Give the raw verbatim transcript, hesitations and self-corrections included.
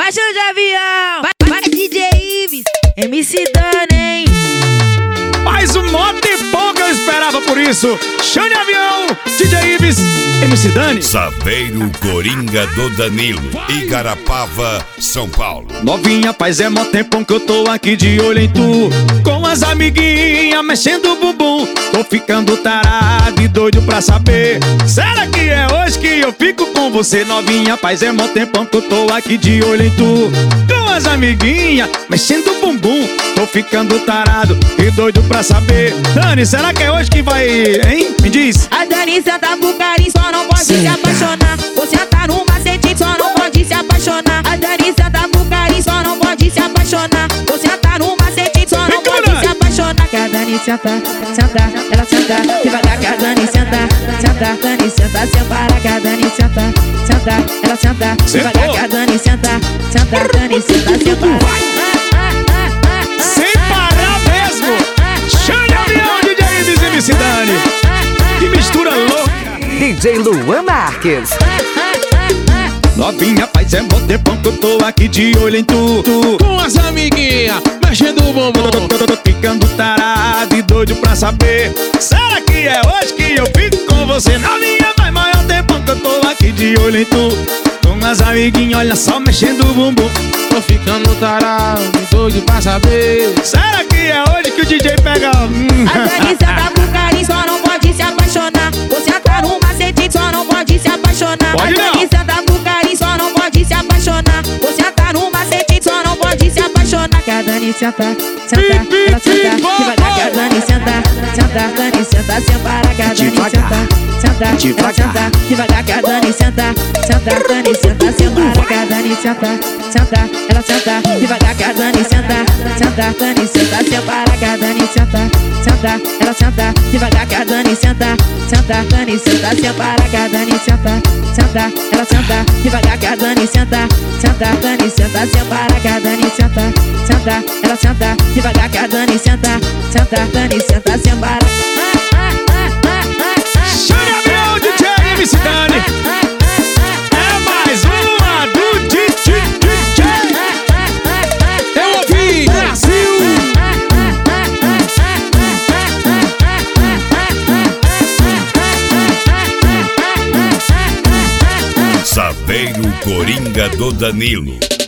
Baixo de avião, vai, vai D J Ives, M C Dani, hein? Mais um moto e pouco eu esperava por isso. Xande Avião, D J Ives, M C Dani. Saveiro Coringa do Danilo, Igarapava, São Paulo. Novinha, faz é mó tempão que eu tô aqui de olho em tu, com as amiguinhas mexendo o bumbum. Tô ficando tarado e doido pra saber, será que é hoje que eu fico com você? Novinha, faz é mó tempão que eu tô aqui de olho em tu, com as amiguinhas mexendo o bumbum. Tô ficando tarado e doido pra saber. Dani, será que é hoje que vai, hein? Me diz. A Dani senta pro carinho, só não pode se apaixonar. Você tá no macete, só não pode se apaixonar. A Dani senta pro carinho, só não pode se apaixonar. Você tá no macete, só não pode se apaixonar. Que a Dani senta, senta, ela senta devagar. Que a Dani senta, senta, Dani senta sem parar. Que a Dani senta, senta, ela senta devagar. Que a Dani senta, senta, Dani senta sem parar. Sem parar mesmo. Xande Avião, D J Ives e M C Dani. Que mistura louca. D J Luan Marques. Novinha, faz é mó tempão que eu tô aqui de olho em tu, tu. Com as amiguinhas mexendo o bumbum. Tô, tô, tô, tô ficando tarado e doido pra saber, será que é hoje que eu fico com você? Novinha, faz maior tempão que eu tô aqui de olho em tu, com as amiguinhas, olha só, mexendo o bumbum. Tô ficando tarado e doido pra saber, será que é hoje que o D J pega? Hum. A Dani senta pro carinho, só não pode se apaixonar. Você tá no macete, só não pode se apaixonar. Pode a Dani senta pro carinho, só não pode se apaixonar. Você tá no macete, só não pode se apaixonar. Que a Dani senta, senta, ela senta devagar. Que a Dani senta, senta, Dani senta sem parar. Que a Dani senta, senta, ela senta devagar. Que a Dani senta, senta, Dani senta sem parar. Que a Dani senta, senta, ela senta devagar. Que a Dani senta, senta, Dani senta sem parar. Que a Dani senta, senta, ela senta devagar. Que a Dani senta, senta, Dani senta sem parar. Que a Dani senta, senta, ela senta devagar. Que a Dani senta, senta, Dani senta sem parar. Que a Dani senta, senta, ela senta devagar. Que a Dani senta, senta, Dani senta sem parar. Xande Avião, D J M C Dani. É mais uma do D J. eu ouvi Brasil. Saveiro Coringa do Danilo,